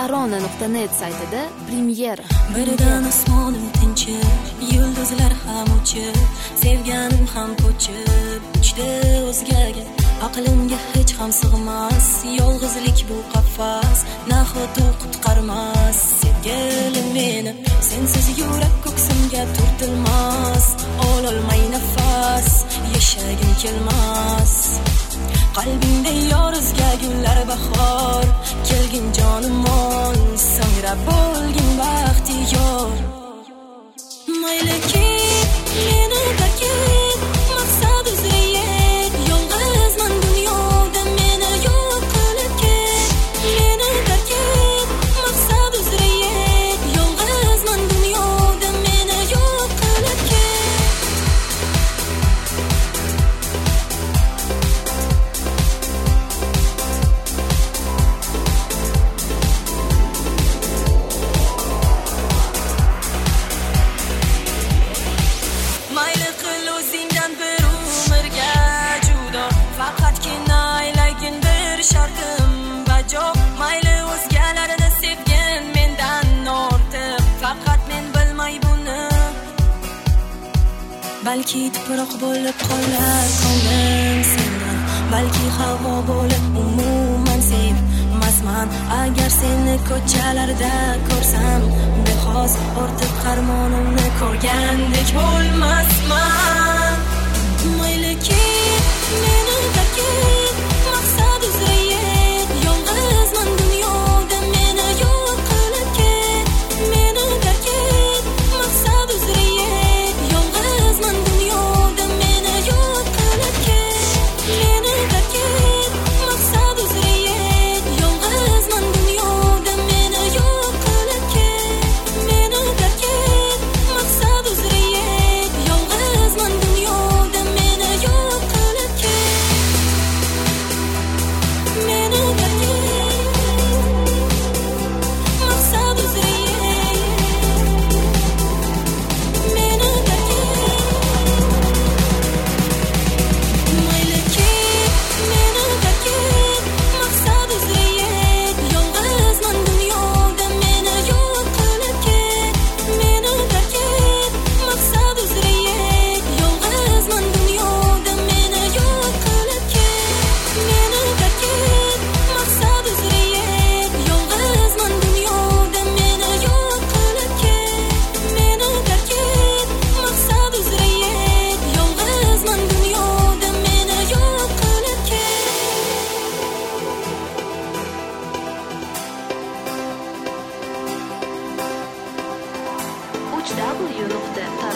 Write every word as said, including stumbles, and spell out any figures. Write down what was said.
tarona nuqta net saytida premyera. Birdan osmonim tinchib, yulduzlar ham uchib, sevganim ham ko'chib, uchdi o'zgaga. Aqlimga hech ham sig'mas, yolg'izlik bu qafas, nahot u qutqarmas. Sevgilim meni, sensiz yurak ko'ksimga turtilmas, ololmay nafas, yashagim kelmas. Qalbingda yorizga gullar bahor, kelgin jonim ol, so'ngra bo'lgin baxtiyor. Mayli ket, meni tark maqsad uzra yet, yolg'izman dunyoda meni yo'q qilib ket. Meni tark maqsad uzra yet, yolg'izman dunyoda meni yo'q qilib ket. Mayli qil o'zingdan bir umrga judo, faqatgina aylagin bir shartim bajo. Mayli o'zgalarni sevgin mendan ortiq, faqat men bilmay buni. Balki tuproq bo'lib qolar ko'nglim sendan, balki havo bo'lib umuman sevmasman. Agar seni ko'chalarda ko'rsam, bexos ortiq qarmonimni ko'rgandek bo'lmasman. Mayli ket, meni tark et, maqsad uzra yet, yolg'izman dunyoda meni yo'q qilib ket. Meni tark et, maqsad uzra yet, yolg'izman dunyoda meni yo'q qilib ket. Meni tark et, maqsad uzra yet, yolg'izman dunyoda meni yo'q qilib ket. Meni tark et, maqsad uzra yet, yolg'izman dunyoda meni yo'q qilib ket. Meni tark et, maqsad uzra yet, meni tark et. Mayli ket, meni tark et, maqsad uzra yet, yolg'izman dunyoda meni yo'q qilib ket. Meni tark et, maqsad uzra yet, yolg'izman dunyoda meni yo'q qilib ket. Meni tark et, maqsad uzra yet, yolg'izman dunyoda meni yo'q qilib ket. Meni tark et, maqsad uzra yet, yolg'izman dunyoda meni yo'q qilib ket. uch w nuqta